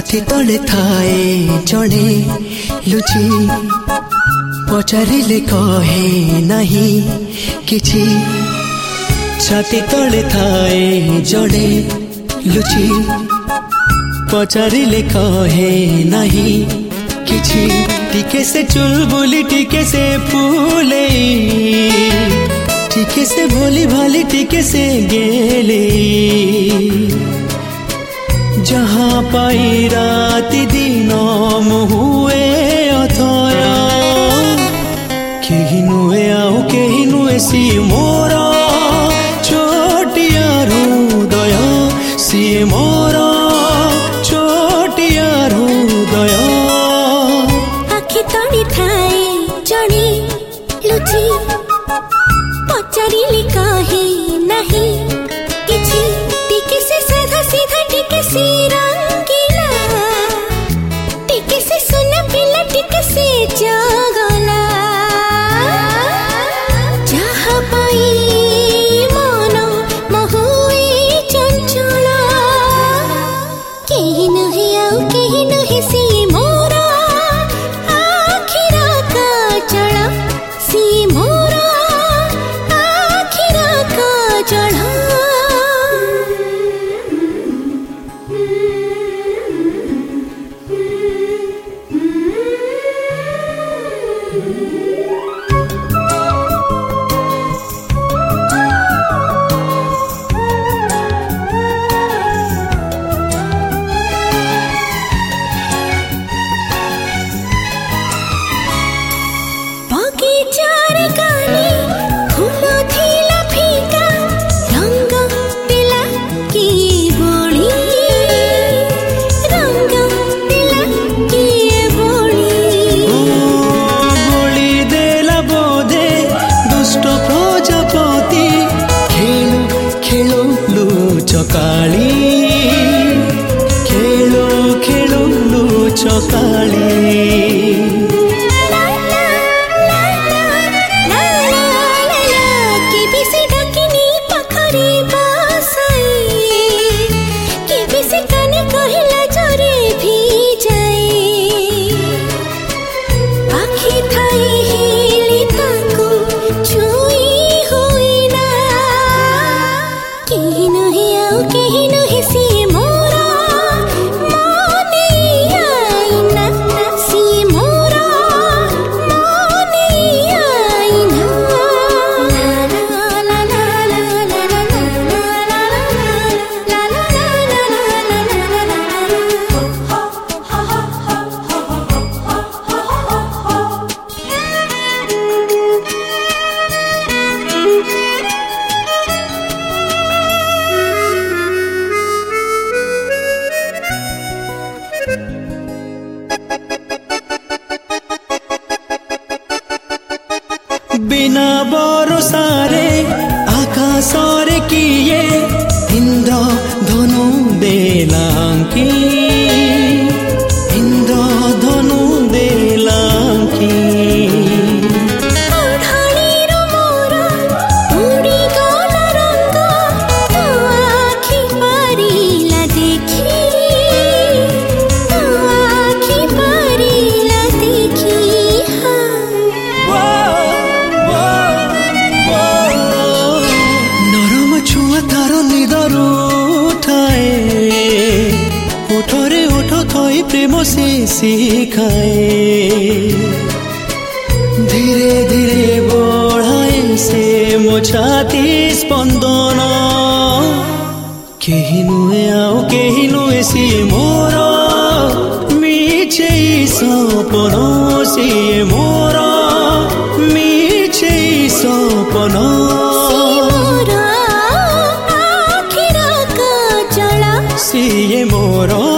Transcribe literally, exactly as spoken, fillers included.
छाती तले थाए जड़े लुची पचारिले कहे नहीं किछि छाती तले थाए जड़े लुची पचारिले कहे नहीं किछि टिके से चुलबुली टिके से फूले टिके से भोली भाली टिके से गेले जहाँ पाई राति दिन मुहुए अथय केही नुहे आउ केही नुहे सी मोरा छोटिया हृदय सी मोरा छोटिया हृदय आखि तड़ी थाए जड़े लुची पचारिले कहे नहीं किछि टिके से साधा सीधा टिके से रंगीला टिके से सुना पिला टिके से जगला जहाँ पाई मन महुए चंचल केही नुहे आउ केही नुहे सी मोरा आखिर काजल सी मोरा आखिर काजल बगीचार गाने फूल थिला फीका रंग दिला किए बोली रंग दिला किए बोली बोली देला बोधे दुष्ट प्रजापति खेलो खेलो लुचकाली खेलो खेलो लुचकाली बिना भरोसारे आकाशरे किए इंद्र धनु देलांकी इंद्र धनु देलांकी प्रेम से सिखाए धीरे धीरे बढ़ाए से मो छाती स्पंदन केही नुहे आउ केही नुहे सी मोरा मिछे सपन सी मोरा मिछे सपन सी मोरा